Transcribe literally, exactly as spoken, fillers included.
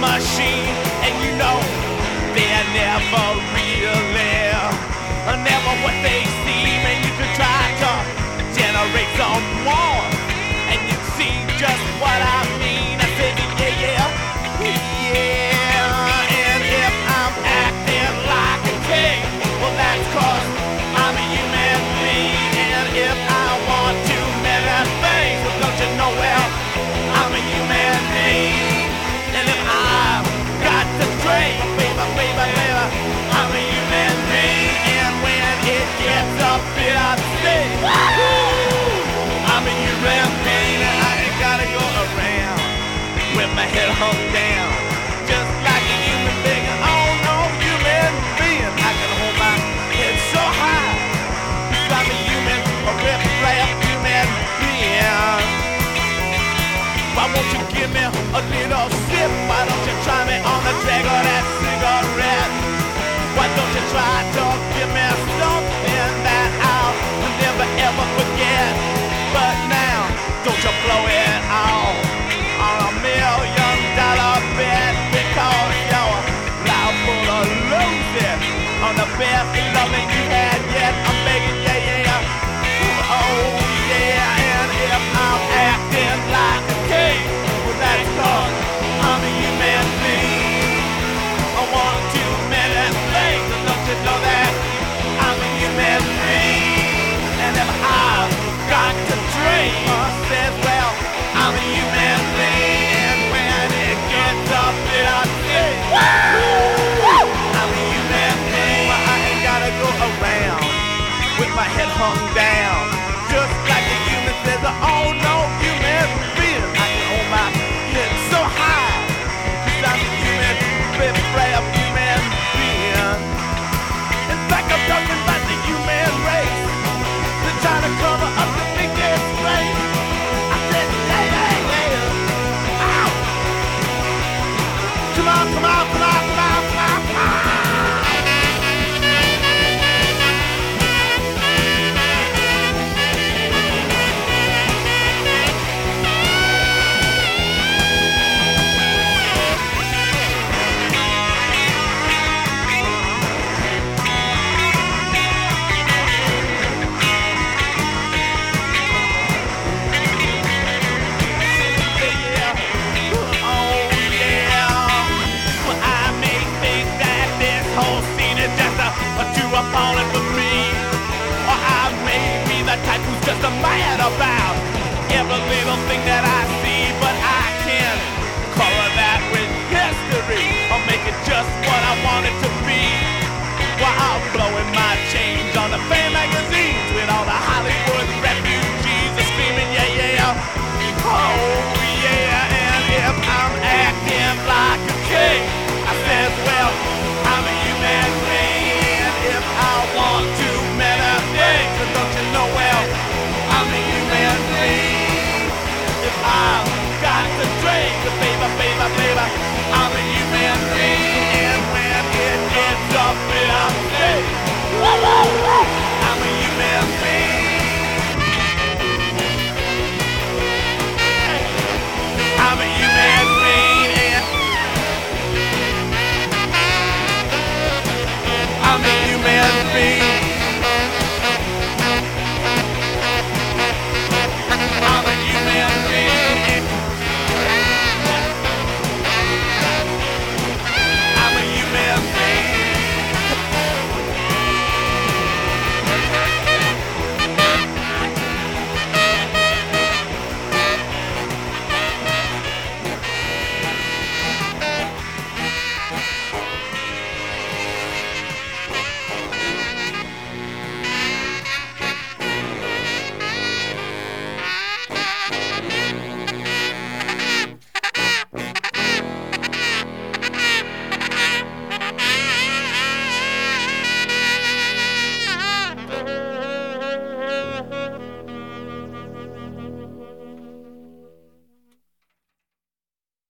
machine, and you know they're never really, uh, never what they seem. And you can try to generate some more, and you see just what I mean. I said, yeah, yeah, yeah. And if I'm acting like a king, well, that's 'cause I'm a human being. And if I want to many things, well, don't you know, well, I'm a human being. And if I've got to drink, baby, baby, baby, I'm a human being. And when it gets a bit upset, I'm a human being. And I ain't gotta go around with my head hung down, just like a human being. Oh no, human being, I can hold my head so high, 'cause I'm a human, a rip-rap human being. Why won't you give me a little